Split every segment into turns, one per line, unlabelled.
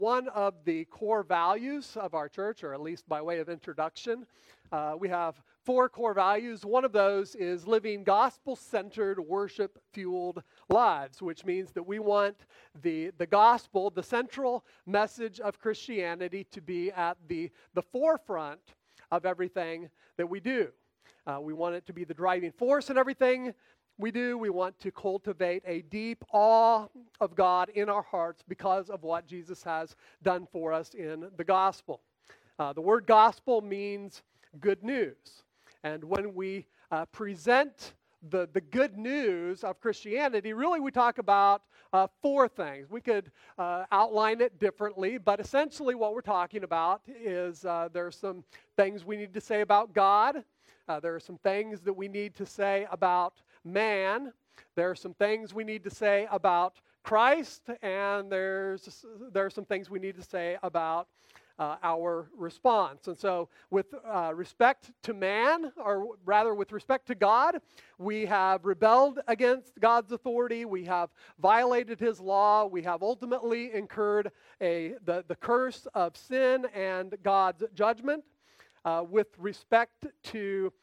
One of the core values of our church, or at least by way of introduction, we have 4 core values. One of those is living gospel-centered, worship-fueled lives, which means that we want the gospel, the central message of Christianity, to be at the forefront of everything that we do. We want it to be the driving force in everything we do. We want to cultivate a deep awe of God in our hearts because of what Jesus has done for us in the gospel. The word gospel means good news. And when we present the good news of Christianity, really we talk about 4 things. We could outline it differently, but essentially what we're talking about is there are some things we need to say about God. There are some things that we need to say about man. There are some things we need to say about Christ, and there are some things we need to say about our response. And so with respect to man, or rather with respect to God, we have rebelled against God's authority. We have violated his law. We have ultimately incurred the curse of sin and God's judgment. With respect to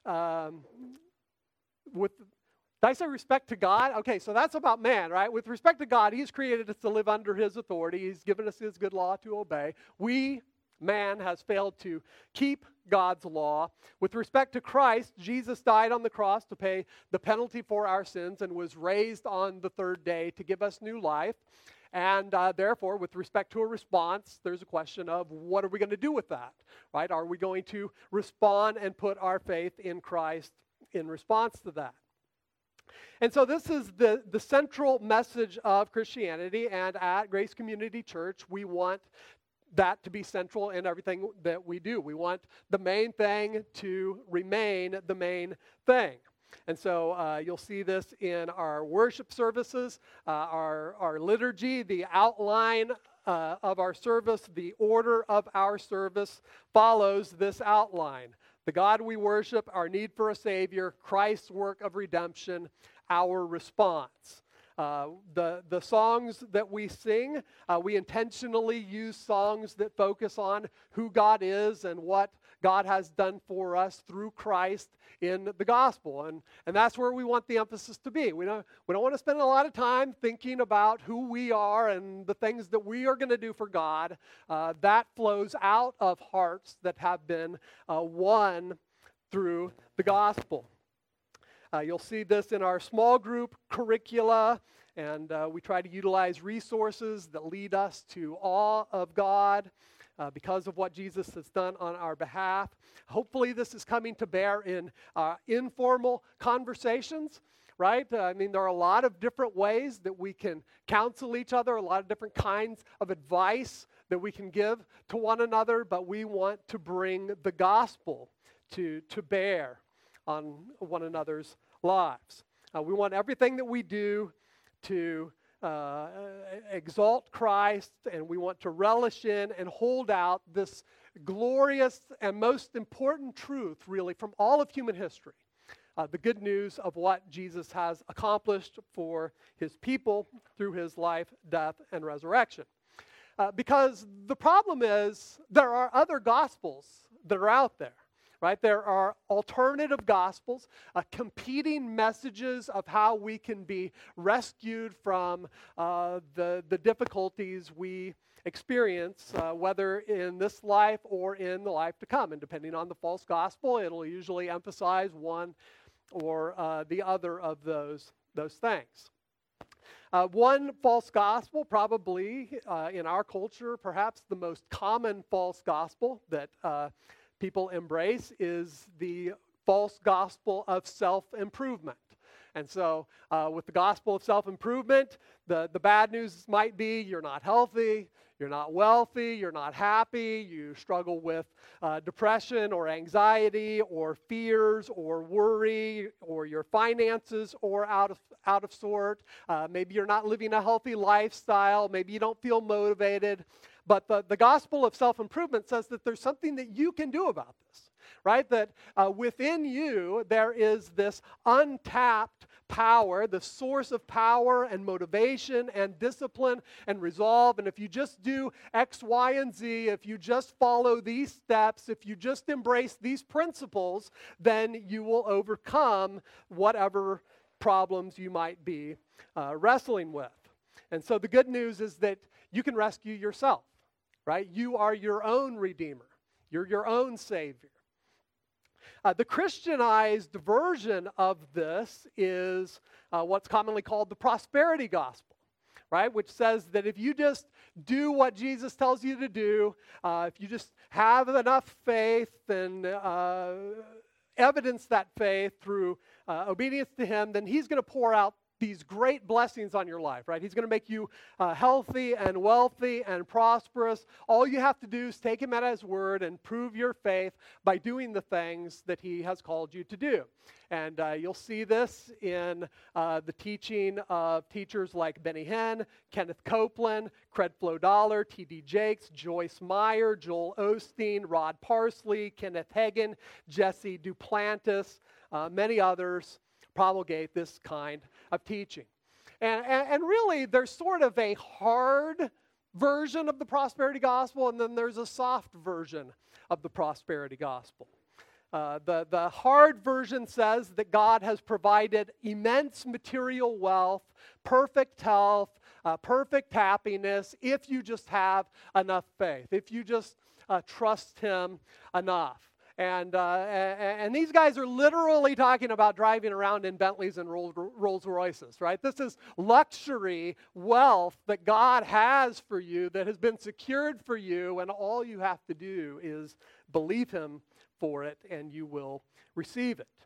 did I say respect to God? Okay, so that's about man, right? With respect to God, he's created us to live under his authority. He's given us his good law to obey. Man has failed to keep God's law. With respect to Christ, Jesus died on the cross to pay the penalty for our sins and was raised on the 3rd day to give us new life. And therefore, with respect to a response, there's a question of what are we going to do with that, right? Are we going to respond and put our faith in Christ in response to that? And so this is the central message of Christianity, and at Grace Community Church, we want that to be central in everything that we do. We want the main thing to remain the main thing. And so you'll see this in our worship services, our liturgy, the outline of our service, the order of our service follows this outline. The God we worship, our need for a Savior, Christ's work of redemption, our response. The songs that we sing, we intentionally use songs that focus on who God is and what God has done for us through Christ in the gospel. And that's where we want the emphasis to be. We don't want to spend a lot of time thinking about who we are and the things that we are going to do for God. That flows out of hearts that have been won through the gospel. You'll see this in our small group curricula, and we try to utilize resources that lead us to awe of God because of what Jesus has done on our behalf. Hopefully this is coming to bear in informal conversations, right? I mean, there are a lot of different ways that we can counsel each other, a lot of different kinds of advice that we can give to one another, but we want to bring the gospel to bear on one another's lives. We want everything that we do to exalt Christ, and we want to relish in and hold out this glorious and most important truth, really, from all of human history. The good news of what Jesus has accomplished for his people through his life, death, and resurrection. Because the problem is there are other gospels that are out there. Right? There are alternative gospels, competing messages of how we can be rescued from the difficulties we experience, whether in this life or in the life to come. And depending on the false gospel, it'll usually emphasize one or the other of those things. One false gospel, probably in our culture, perhaps the most common false gospel that people embrace is the false gospel of self-improvement. And so with the gospel of self-improvement, the bad news might be you're not healthy, you're not wealthy, you're not happy, you struggle with depression or anxiety or fears or worry, or your finances are out of sort. Maybe you're not living a healthy lifestyle, maybe you don't feel motivated. But the gospel of self-improvement says that there's something that you can do about this. right? That within you there is this untapped power, the source of power and motivation and discipline and resolve. And if you just do X, Y, and Z, if you just follow these steps, if you just embrace these principles, then you will overcome whatever problems you might be wrestling with. And so the good news is that you can rescue yourself, right? You are your own redeemer. You're your own savior. The Christianized version of this is what's commonly called the prosperity gospel, right? Which says that if you just do what Jesus tells you to do, if you just have enough faith and evidence that faith through obedience to Him, then He's going to pour out these great blessings on your life, right? He's going to make you healthy and wealthy and prosperous. All you have to do is take Him at His word and prove your faith by doing the things that He has called you to do. And you'll see this in the teaching of teachers like Benny Hinn, Kenneth Copeland, Credflow Dollar, T.D. Jakes, Joyce Meyer, Joel Osteen, Rod Parsley, Kenneth Hagin, Jesse Duplantis, many others promulgate this kind of teaching. And really, there's sort of a hard version of the prosperity gospel, and then there's a soft version of the prosperity gospel. The hard version says that God has provided immense material wealth, perfect health, perfect happiness, if you just have enough faith, if you just trust Him enough. And these guys are literally talking about driving around in Bentleys and Rolls Royces, right? This is luxury wealth that God has for you, that has been secured for you, and all you have to do is believe Him for it, and you will receive it.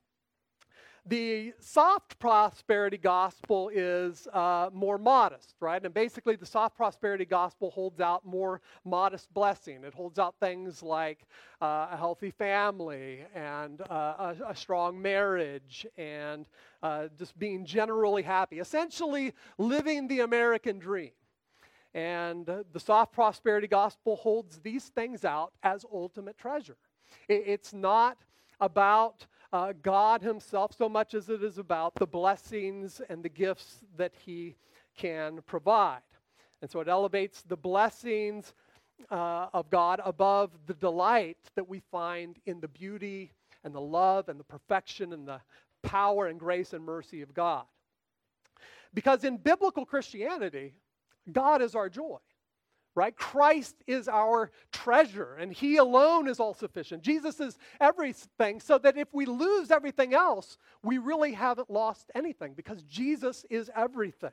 The soft prosperity gospel is more modest, right? And basically the soft prosperity gospel holds out more modest blessing. It holds out things like a healthy family and a strong marriage and just being generally happy. Essentially living the American dream. And the soft prosperity gospel holds these things out as ultimate treasure. It's not about God Himself so much as it is about the blessings and the gifts that He can provide. And so it elevates the blessings of God above the delight that we find in the beauty and the love and the perfection and the power and grace and mercy of God. Because in biblical Christianity, God is our joy. Right? Christ is our treasure, and He alone is all sufficient. Jesus is everything, so that if we lose everything else, we really haven't lost anything, because Jesus is everything.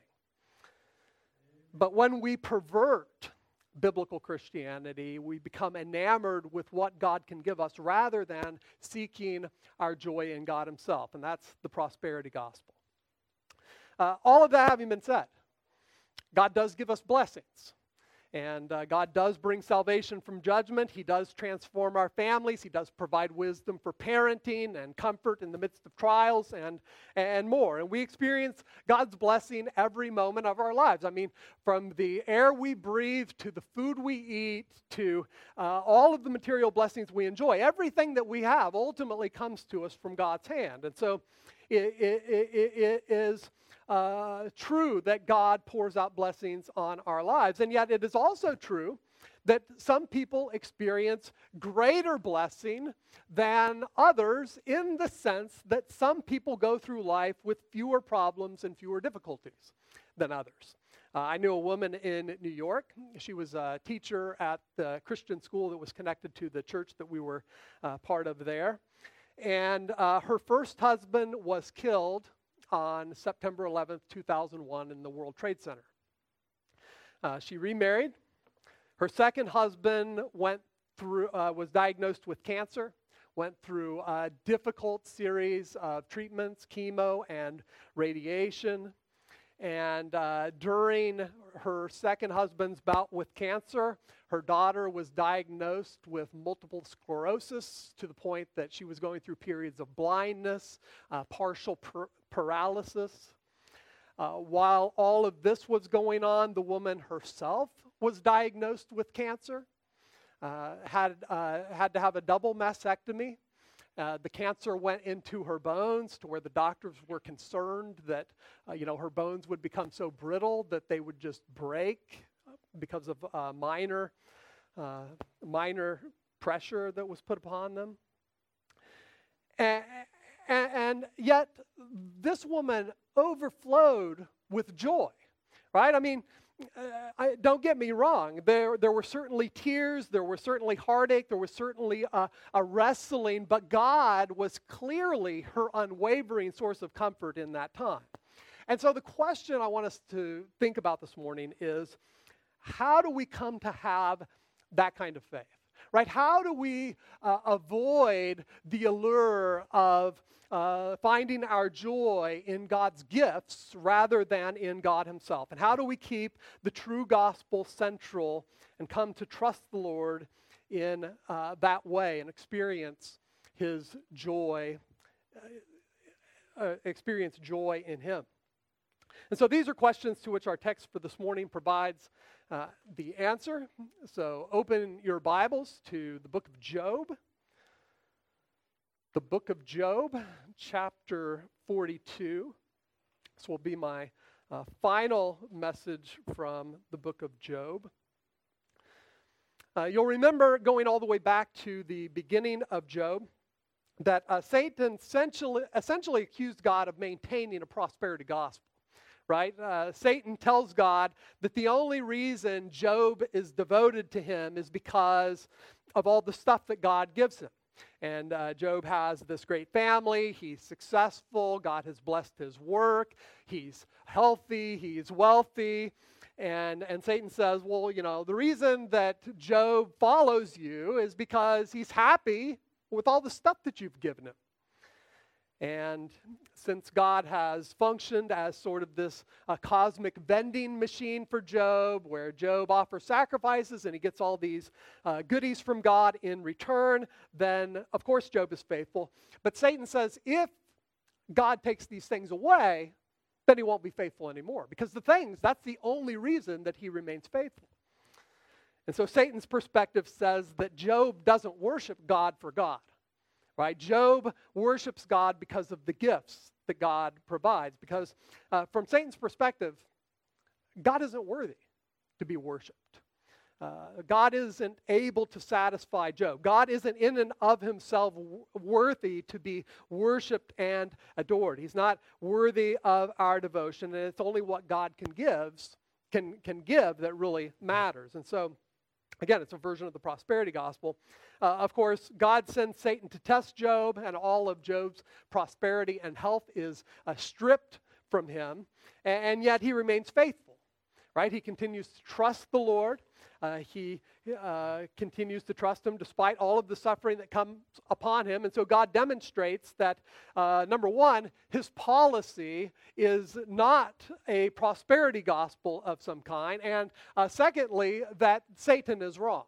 But when we pervert biblical Christianity, we become enamored with what God can give us rather than seeking our joy in God Himself, and that's the prosperity gospel. All of that having been said, God does give us blessings. And God does bring salvation from judgment. He does transform our families. He does provide wisdom for parenting and comfort in the midst of trials and more. And we experience God's blessing every moment of our lives. I mean, from the air we breathe to the food we eat to all of the material blessings we enjoy. Everything that we have ultimately comes to us from God's hand. And so it is true that God pours out blessings on our lives. And yet it is also true that some people experience greater blessing than others, in the sense that some people go through life with fewer problems and fewer difficulties than others. I knew a woman in New York. She was a teacher at the Christian school that was connected to the church that we were part of there. And her first husband was killed on September 11th, 2001 in the World Trade Center. She remarried. Her second husband was diagnosed with cancer, went through a difficult series of treatments, chemo and radiation. And during her second husband's bout with cancer, her daughter was diagnosed with multiple sclerosis to the point that she was going through periods of blindness, partial paralysis. While all of this was going on, the woman herself was diagnosed with cancer, had to have a double mastectomy, The cancer went into her bones to where the doctors were concerned that, her bones would become so brittle that they would just break because of minor pressure that was put upon them. And yet, this woman overflowed with joy, right? I mean, don't get me wrong. There were certainly tears, there was certainly heartache, there was certainly a wrestling, but God was clearly her unwavering source of comfort in that time. And so the question I want us to think about this morning is, how do we come to have that kind of faith, right? How do we avoid the allure of finding our joy in God's gifts rather than in God himself? And how do we keep the true gospel central and come to trust the Lord in that way and experience his joy, experience joy in him? And so these are questions to which our text for this morning provides the answer. So open your Bibles to the book of Job. The book of Job, chapter 42. This will be my final message from the book of Job. You'll remember, going all the way back to the beginning of Job, that Satan essentially accused God of maintaining a prosperity gospel. Right? Satan tells God that the only reason Job is devoted to him is because of all the stuff that God gives him. And Job has this great family, he's successful, God has blessed his work, he's healthy, he's wealthy. And Satan says, well, the reason that Job follows you is because he's happy with all the stuff that you've given him. And since God has functioned as sort of this cosmic vending machine for Job, where Job offers sacrifices and he gets all these goodies from God in return, then of course Job is faithful. But Satan says if God takes these things away, then he won't be faithful anymore. Because that's the only reason that he remains faithful. And so Satan's perspective says that Job doesn't worship God for God. Right? Job worships God because of the gifts that God provides. Because from Satan's perspective, God isn't worthy to be worshipped. God isn't able to satisfy Job. God isn't in and of himself worthy to be worshipped and adored. He's not worthy of our devotion, and it's only what God can give that really matters. And so, again, it's a version of the prosperity gospel. Of course, God sends Satan to test Job, and all of Job's prosperity and health is stripped from him, and yet he remains faithful, right? He continues to trust the Lord. He continues to trust him despite all of the suffering that comes upon him. And so God demonstrates that, number one, his policy is not a prosperity gospel of some kind. And secondly, that Satan is wrong.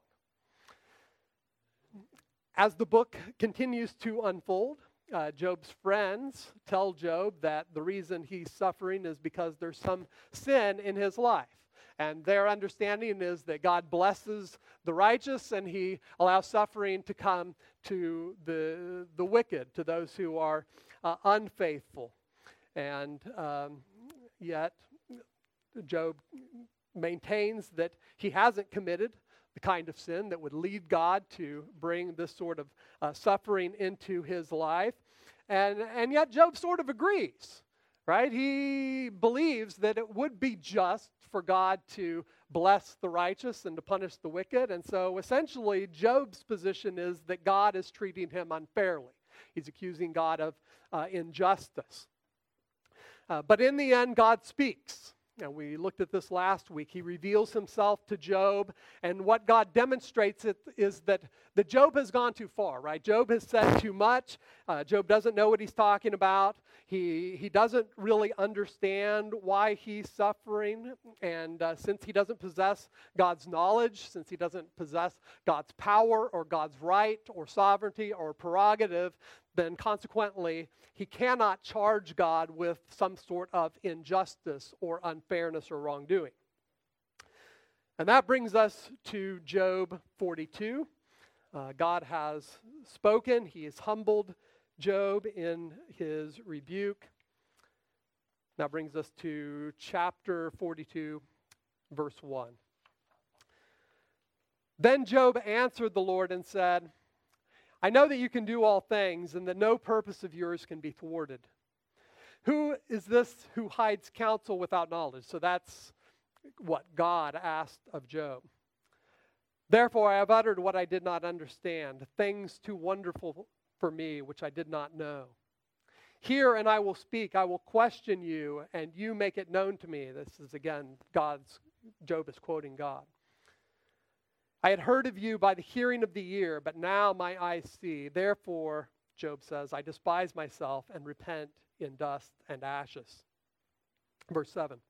As the book continues to unfold, Job's friends tell Job that the reason he's suffering is because there's some sin in his life. And their understanding is that God blesses the righteous and he allows suffering to come to the wicked, to those who are unfaithful. And yet Job maintains that he hasn't committed the kind of sin that would lead God to bring this sort of suffering into his life. And yet Job sort of agrees, right? He believes that it would be just for God to bless the righteous and to punish the wicked. And so essentially Job's position is that God is treating him unfairly. He's accusing God of injustice. But in the end, God speaks. And we looked at this last week. He reveals himself to Job, and what God demonstrates is that Job has gone too far, right? Job has said too much. Job doesn't know what he's talking about. He doesn't really understand why he's suffering, and since he doesn't possess God's knowledge, since he doesn't possess God's power or God's right or sovereignty or prerogative, then consequently, he cannot charge God with some sort of injustice or unfairness or wrongdoing. And that brings us to Job 42. God has spoken. He has humbled Job in his rebuke. That brings us to chapter 42, verse 1. Then Job answered the Lord and said, I know that you can do all things, and that no purpose of yours can be thwarted. Who is this who hides counsel without knowledge? So that's what God asked of Job. Therefore I have uttered what I did not understand, things too wonderful for me which I did not know. Hear and I will speak, I will question you, and you make it known to me. This is again Job is quoting God. I had heard of you by the hearing of the ear, but now my eyes see. Therefore, Job says, I despise myself and repent in dust and ashes. Verse 7.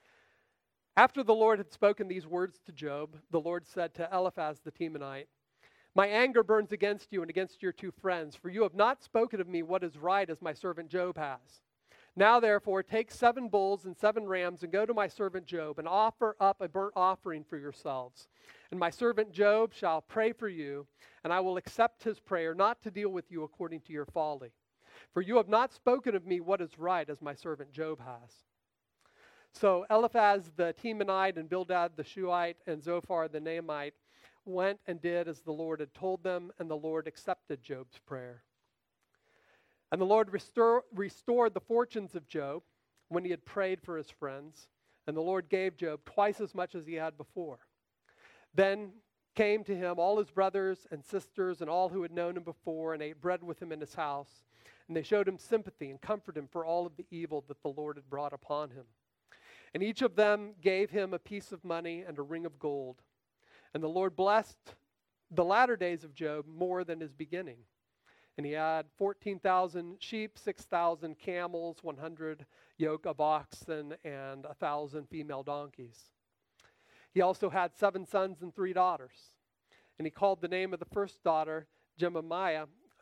After the Lord had spoken these words to Job, the Lord said to Eliphaz the Temanite, my anger burns against you and against your two friends, for you have not spoken of me what is right as my servant Job has. Now therefore take 7 bulls and 7 rams and go to my servant Job and offer up a burnt offering for yourselves. And my servant Job shall pray for you, and I will accept his prayer, not to deal with you according to your folly. For you have not spoken of me what is right as my servant Job has. So Eliphaz the Temanite and Bildad the Shuhite and Zophar the Naamite went and did as the Lord had told them, and the Lord accepted Job's prayer. And the Lord restored the fortunes of Job when he had prayed for his friends, and the Lord gave Job twice as much as he had before. Then came to him all his brothers and sisters and all who had known him before and ate bread with him in his house, and they showed him sympathy and comforted him for all of the evil that the Lord had brought upon him. And each of them gave him a piece of money and a ring of gold. And the Lord blessed the latter days of Job more than his beginning. And he had 14,000 sheep, 6,000 camels, 100 yoke of oxen, and 1,000 female donkeys. He also had 7 sons and 3 daughters. And he called the name of the first daughter Jemimah,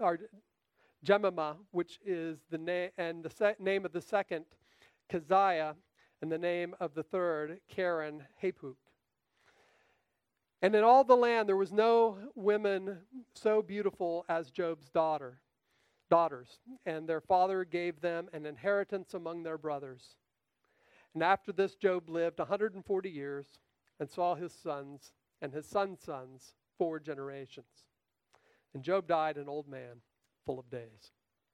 which is the name of the second Keziah, and the name of the third Karen Hapuk. And in all the land there was no women so beautiful as Job's daughters, and their father gave them an inheritance among their brothers. And after this Job lived 140 years and saw his sons and his sons' sons 4 generations. And Job died an old man, full of days.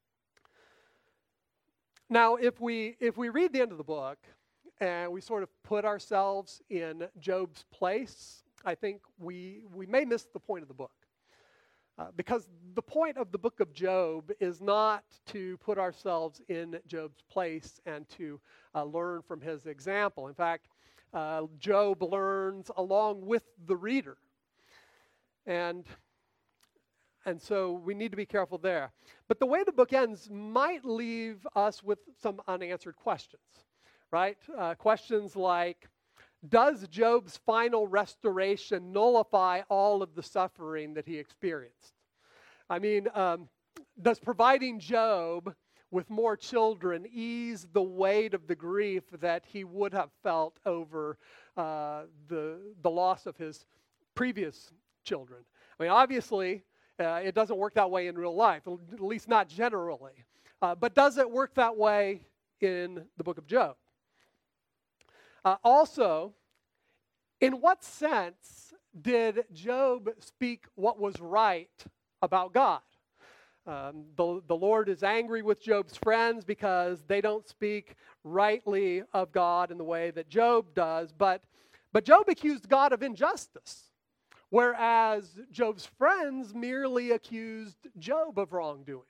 Now, if we read the end of the book and we sort of put ourselves in Job's place, I think we may miss the point of the book. Because the point of the book of Job is not to put ourselves in Job's place and to learn from his example. In fact, Job learns along with the reader. And so we need to be careful there. But the way the book ends might leave us with some unanswered questions, right? Questions like, does Job's final restoration nullify all of the suffering that he experienced? I mean, does providing Job with more children ease the weight of the grief that he would have felt over the loss of his previous children? I mean, obviously, it doesn't work that way in real life, at least not generally. But does it work that way in the book of Job? Also, in what sense did Job speak what was right about God? The Lord is angry with Job's friends because they don't speak rightly of God in the way that Job does. But Job accused God of injustice, whereas Job's friends merely accused Job of wrongdoing.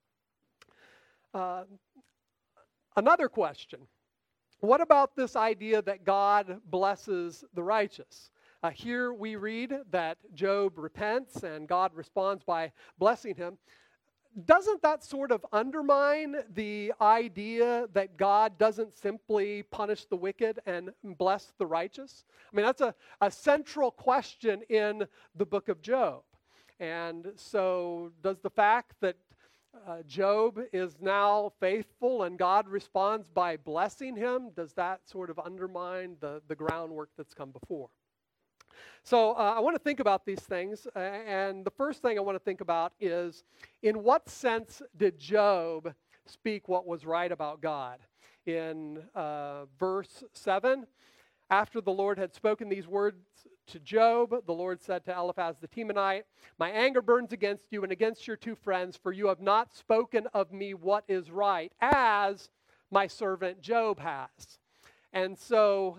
Another question. What about this idea that God blesses the righteous? Here we read that Job repents and God responds by blessing him. Doesn't that sort of undermine the idea that God doesn't simply punish the wicked and bless the righteous? I mean, that's a central question in the book of Job. And so does the fact that Job is now faithful and God responds by blessing him, does that sort of undermine the groundwork that's come before? So I want to think about these things, and the first thing I want to think about is, in what sense did Job speak what was right about God? In verse 7, after the Lord had spoken these words to Job, the Lord said to Eliphaz the Temanite, "My anger burns against you and against your two friends, for you have not spoken of me what is right, as my servant Job has." And so,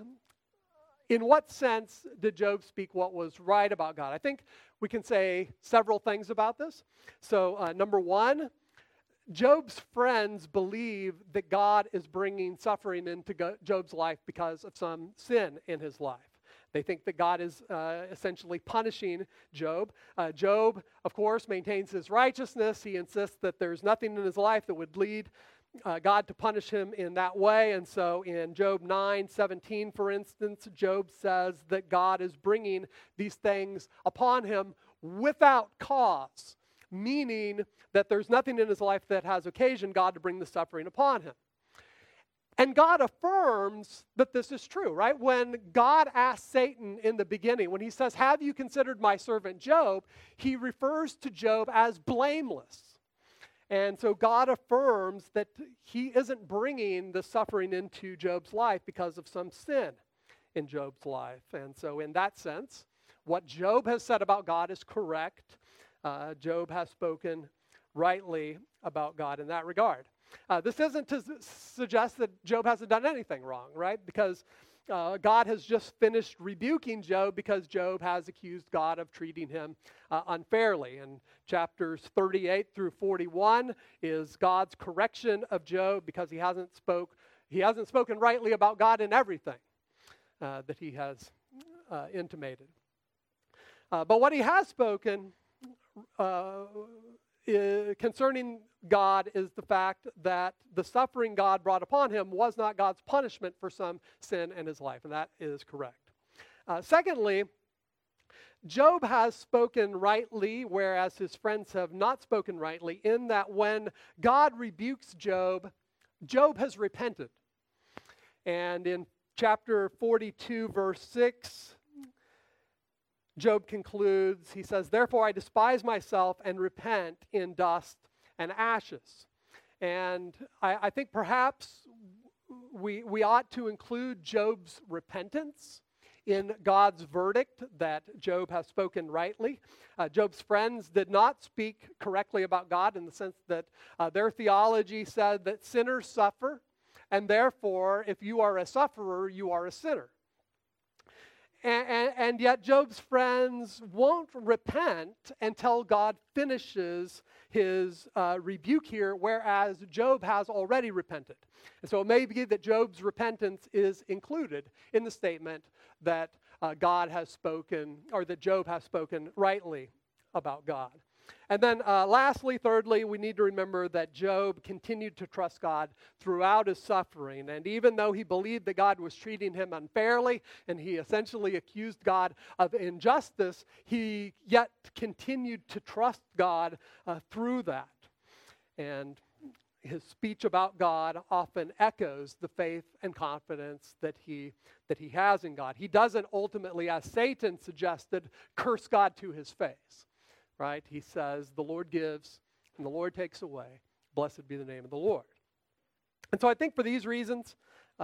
in what sense did Job speak what was right about God? I think we can say several things about this. So, number one, Job's friends believe that God is bringing suffering into Job's life because of some sin in his life. They think that God is essentially punishing Job. Job, of course, maintains his righteousness. He insists that there's nothing in his life that would lead God to punish him in that way. And so in Job 9:17, for instance, Job says that God is bringing these things upon him without cause, meaning that there's nothing in his life that has occasioned God to bring the suffering upon him. And God affirms that this is true, right? When God asked Satan in the beginning, when he says, "Have you considered my servant Job?" he refers to Job as blameless. And so God affirms that he isn't bringing the suffering into Job's life because of some sin in Job's life. And so in that sense, what Job has said about God is correct. Job has spoken rightly about God in that regard. This isn't to suggest that Job hasn't done anything wrong, right? Because God has just finished rebuking Job because Job has accused God of treating him unfairly. And chapters 38 through 41 is God's correction of Job because he hasn't spoken rightly about God in everything that he has intimated. But what he has spoken concerning God is the fact that the suffering God brought upon him was not God's punishment for some sin in his life, and that is correct. Secondly, Job has spoken rightly, whereas his friends have not spoken rightly, in that when God rebukes Job, Job has repented. And in chapter 42, verse 6, Job concludes, he says, "Therefore I despise myself and repent in dust and ashes." And I think perhaps we ought to include Job's repentance in God's verdict that Job has spoken rightly. Job's friends did not speak correctly about God in the sense that their theology said that sinners suffer, and therefore, if you are a sufferer, you are a sinner. And yet Job's friends won't repent until God finishes his rebuke here, whereas Job has already repented. And so it may be that Job's repentance is included in the statement that God has spoken, or that Job has spoken rightly about God. And then lastly, thirdly, we need to remember that Job continued to trust God throughout his suffering. And even though he believed that God was treating him unfairly, and he essentially accused God of injustice, he yet continued to trust God through that. And his speech about God often echoes the faith and confidence that he has in God. He doesn't ultimately, as Satan suggested, curse God to his face. Right? He says, "The Lord gives and the Lord takes away. Blessed be the name of the Lord." And so I think for these reasons,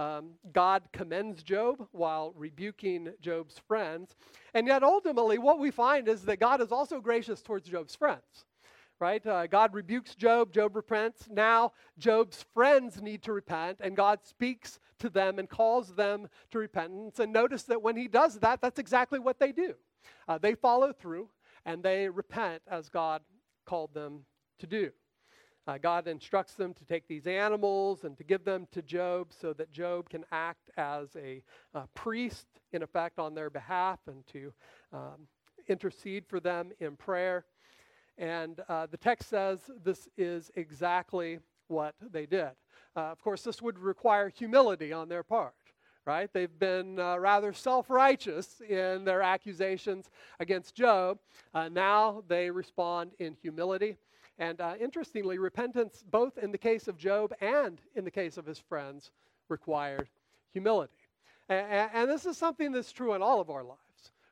God commends Job while rebuking Job's friends. And yet ultimately what we find is that God is also gracious towards Job's friends. Right? God rebukes Job, Job repents. Now Job's friends need to repent, and God speaks to them and calls them to repentance. And notice that when he does that, that's exactly what they do. They follow through. And they repent as God called them to do. God instructs them to take these animals and to give them to Job so that Job can act as a priest, in effect, on their behalf and to intercede for them in prayer. And the text says this is exactly what they did. Of course, this would require humility on their part. Right? They've been rather self-righteous in their accusations against Job. Now they respond in humility. And interestingly, repentance, both in the case of Job and in the case of his friends, required humility. And this is something that's true in all of our lives.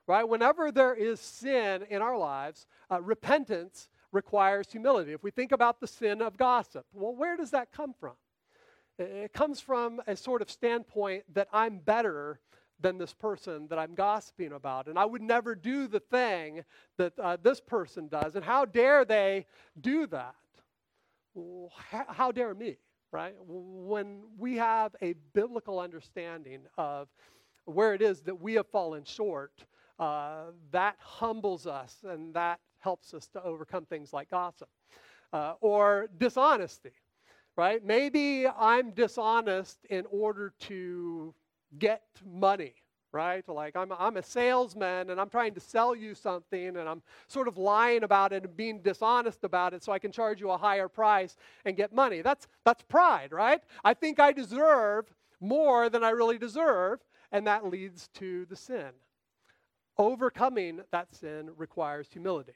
right? Whenever there is sin in our lives, repentance requires humility. If we think about the sin of gossip, well, where does that come from? It comes from a sort of standpoint that I'm better than this person that I'm gossiping about, and I would never do the thing that this person does, and how dare they do that? Well, how dare me, right? When we have a biblical understanding of where it is that we have fallen short, that humbles us, and that helps us to overcome things like gossip. Or dishonesty, right? Maybe I'm dishonest in order to get money, right? Like I'm a salesman and I'm trying to sell you something and I'm sort of lying about it and being dishonest about it so I can charge you a higher price and get money. That's pride, right? I think I deserve more than I really deserve, and that leads to the sin. Overcoming that sin requires humility.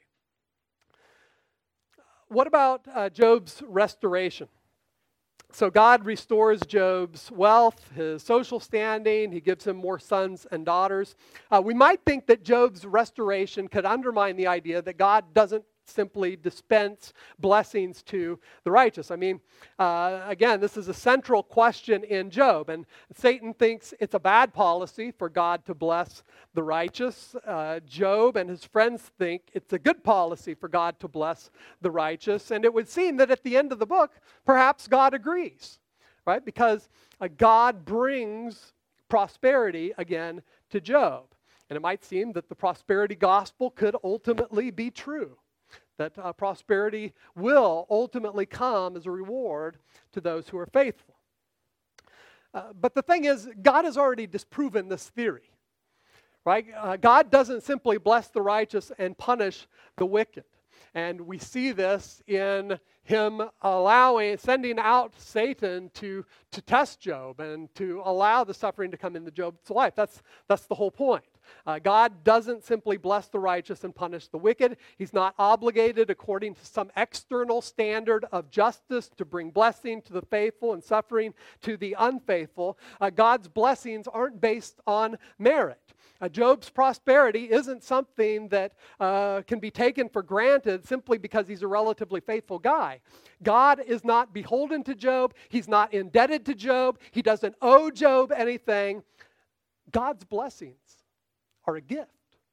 What about Job's restoration? So God restores Job's wealth, his social standing. He gives him more sons and daughters. We might think that Job's restoration could undermine the idea that God doesn't simply dispense blessings to the righteous. I mean, again, this is a central question in Job, and Satan thinks it's a bad policy for God to bless the righteous. Job and his friends think it's a good policy for God to bless the righteous, and it would seem that at the end of the book, perhaps God agrees, right? Because God brings prosperity again to Job, and it might seem that the prosperity gospel could ultimately be true. That prosperity will ultimately come as a reward to those who are faithful. But the thing is, God has already disproven this theory, right? God doesn't simply bless the righteous and punish the wicked. And we see this in him sending out Satan to test Job and to allow the suffering to come into Job's life. That's the whole point. God doesn't simply bless the righteous and punish the wicked. He's not obligated according to some external standard of justice to bring blessing to the faithful and suffering to the unfaithful. God's blessings aren't based on merit. Job's prosperity isn't something that can be taken for granted simply because he's a relatively faithful guy. God is not beholden to Job. He's not indebted to Job. He doesn't owe Job anything. God's blessings are a gift.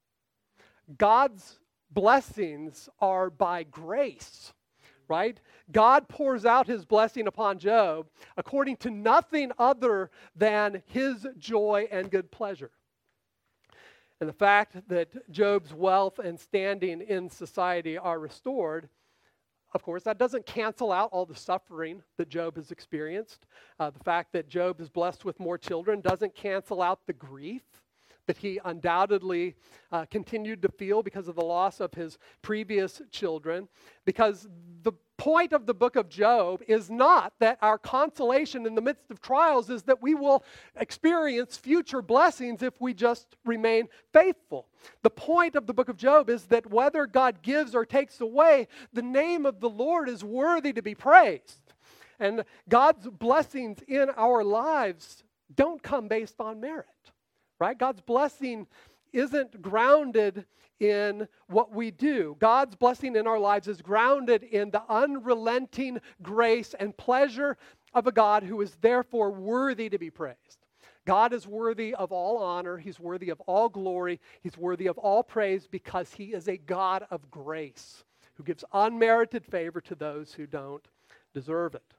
God's blessings are by grace, right? God pours out his blessing upon Job according to nothing other than his joy and good pleasure. And the fact that Job's wealth and standing in society are restored, of course, that doesn't cancel out all the suffering that Job has experienced. The fact that Job is blessed with more children doesn't cancel out the grief that he undoubtedly continued to feel because of the loss of his previous children. Because the point of the book of Job is not that our consolation in the midst of trials is that we will experience future blessings if we just remain faithful. The point of the book of Job is that whether God gives or takes away, the name of the Lord is worthy to be praised. And God's blessings in our lives don't come based on merit, right? God's blessing isn't grounded in what we do. God's blessing in our lives is grounded in the unrelenting grace and pleasure of a God who is therefore worthy to be praised. God is worthy of all honor. He's worthy of all glory. He's worthy of all praise because he is a God of grace who gives unmerited favor to those who don't deserve it.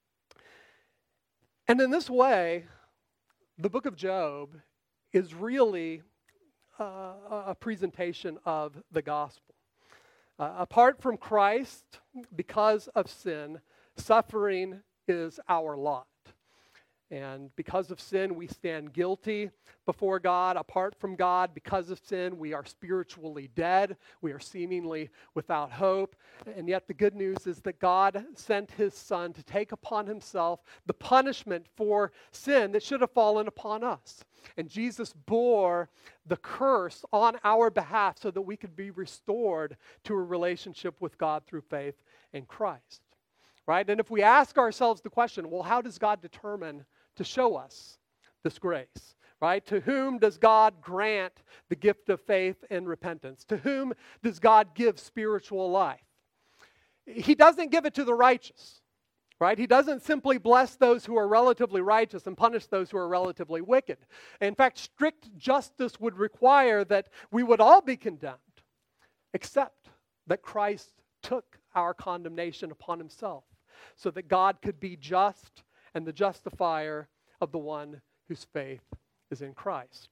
And in this way, the book of Job is really a presentation of the gospel. Apart from Christ, because of sin, suffering is our lot. And because of sin, we stand guilty before God. Apart from God, because of sin, we are spiritually dead. We are seemingly without hope. And yet the good news is that God sent his Son to take upon himself the punishment for sin that should have fallen upon us. And Jesus bore the curse on our behalf so that we could be restored to a relationship with God through faith in Christ. Right? And if we ask ourselves the question, well, how does God determine to show us this grace? right? To whom does God grant the gift of faith and repentance? To whom does God give spiritual life? He doesn't give it to the righteous, right? He doesn't simply bless those who are relatively righteous and punish those who are relatively wicked. In fact, strict justice would require that we would all be condemned, except that Christ took our condemnation upon himself so that God could be just and the justifier of the one whose faith is in Christ.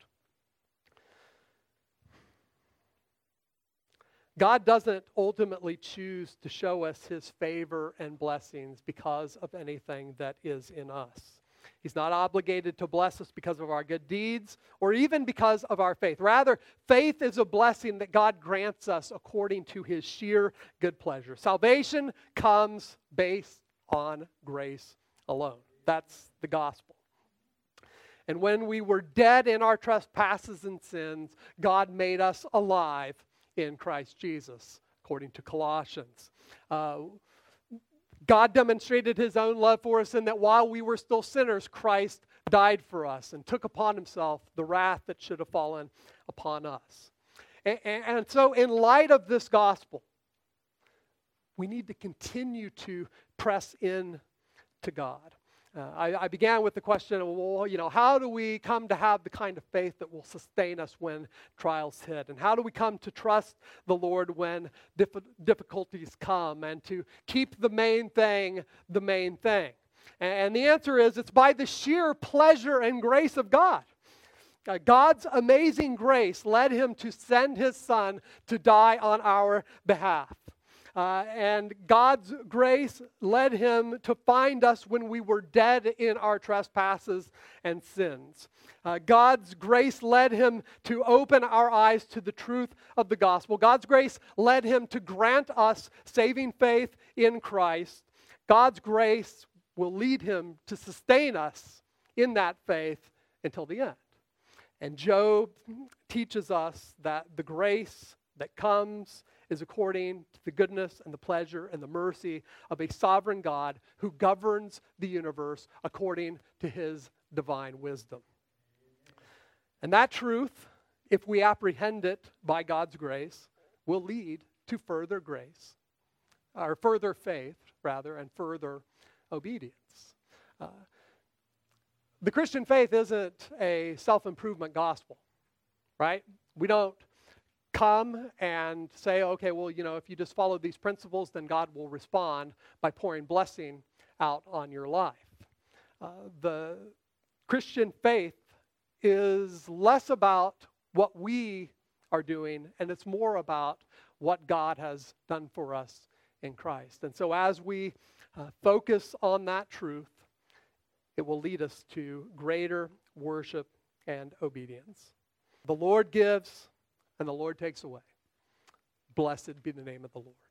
God doesn't ultimately choose to show us his favor and blessings because of anything that is in us. He's not obligated to bless us because of our good deeds or even because of our faith. Rather, faith is a blessing that God grants us according to his sheer good pleasure. Salvation comes based on grace alone. That's the gospel. And when we were dead in our trespasses and sins, God made us alive in Christ Jesus, according to Colossians. God demonstrated his own love for us in that while we were still sinners, Christ died for us and took upon himself the wrath that should have fallen upon us. And so in light of this gospel, we need to continue to press in to God. I began with the question of, well, how do we come to have the kind of faith that will sustain us when trials hit? And how do we come to trust the Lord when difficulties come and to keep the main thing the main thing? And the answer is it's by the sheer pleasure and grace of God. God's amazing grace led him to send his son to die on our behalf. And God's grace led him to find us when we were dead in our trespasses and sins. God's grace led him to open our eyes to the truth of the gospel. God's grace led him to grant us saving faith in Christ. God's grace will lead him to sustain us in that faith until the end. And Job teaches us that the grace that comes is according to the goodness and the pleasure and the mercy of a sovereign God who governs the universe according to his divine wisdom. And that truth, if we apprehend it by God's grace, will lead to further grace, or further faith, rather, and further obedience. The Christian faith isn't a self-improvement gospel, right? We don't come and say, okay, well, if you just follow these principles, then God will respond by pouring blessing out on your life. The Christian faith is less about what we are doing, and it's more about what God has done for us in Christ. And so as we focus on that truth, it will lead us to greater worship and obedience. The Lord gives, and the Lord takes away. Blessed be the name of the Lord.